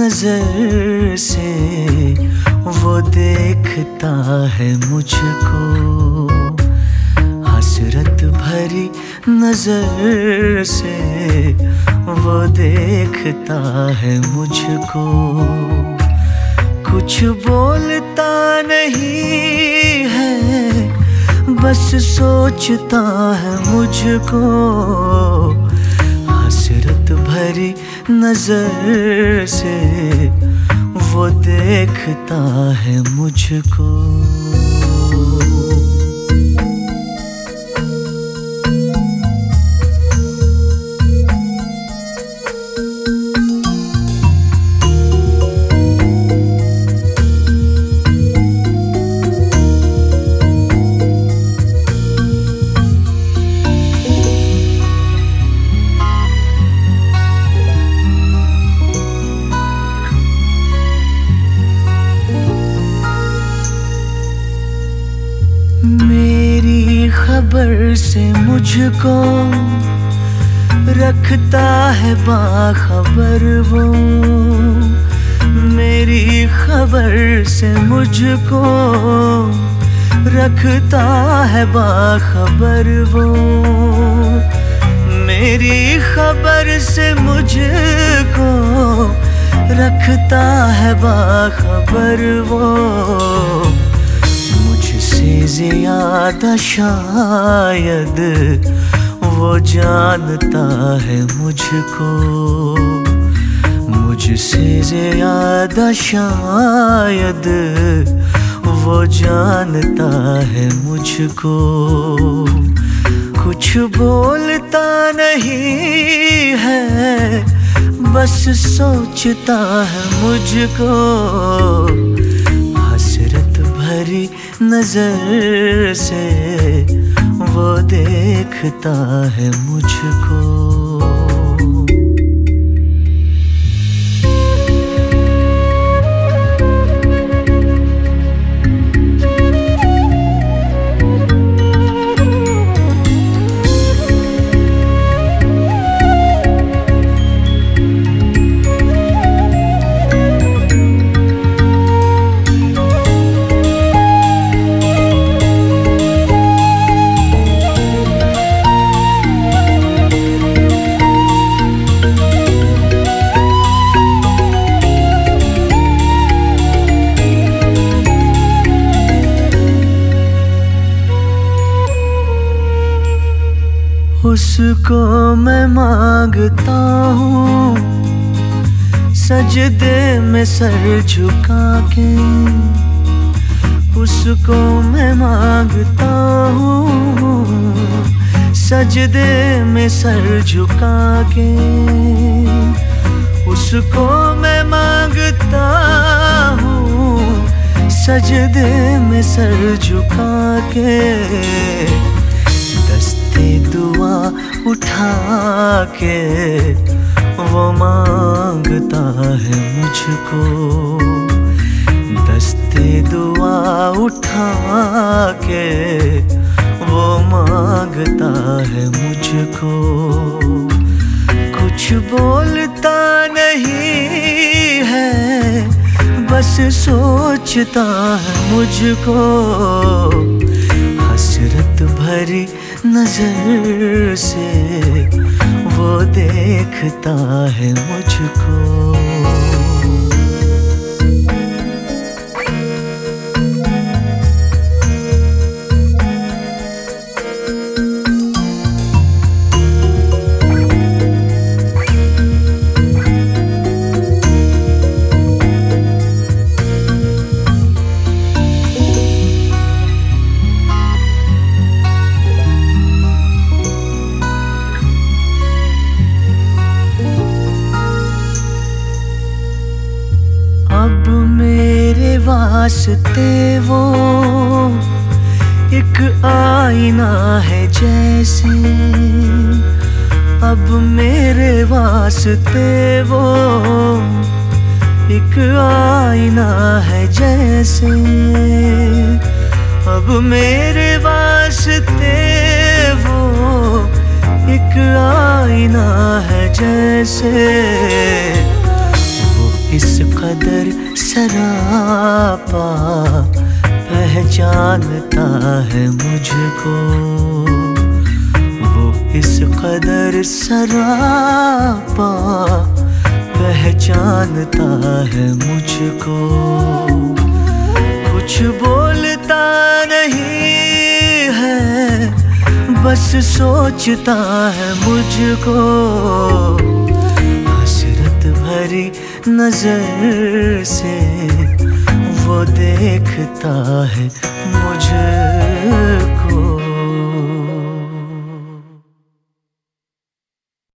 नजर से वो देखता है मुझको, हसरत भरी नजर से वो देखता है मुझको। कुछ बोलता नहीं है, बस सोचता है मुझको, हसरत भरी नजर से वो देखता है मुझको। मेरी खबर से मुझको रखता है बाखबर वो, मेरी खबर से मुझको रखता है बाखबर वो, मेरी खबर से मुझको रखता है बाखबर वो। ज्यादा शायद वो जानता है मुझको, मुझसे ज्यादा शायद वो जानता है मुझको। कुछ बोलता नहीं है, बस सोचता है मुझको, हसरत भरी नजर से वो देखता है मुझको। उसको मैं मांगता हूँ सजदे में सर झुका के, उसको मैं मांगता हूँ सजदे में सर झुका के, उसको मैं मांगता हूँ सजदे में सर झुका के। दुआ उठा के वो मांगता है मुझको, दस्ते दुआ उठा के वो मांगता है मुझको। कुछ बोलता नहीं है, बस सोचता है मुझको, हसरत भरी नजर से वो देखता है मुझको। अब मेरे वास्ते वो एक आईना है जैसे, अब मेरे वास्ते वो एक आईना है जैसे, अब मेरे वास्ते वो एक आईना है जैसे। इस कदर सरापा पहचानता है मुझको, वो इस कदर सरापा पहचानता है मुझको। कुछ बोलता नहीं है, बस सोचता है मुझको। हसरत भरी नजर से वो देखता है मुझको।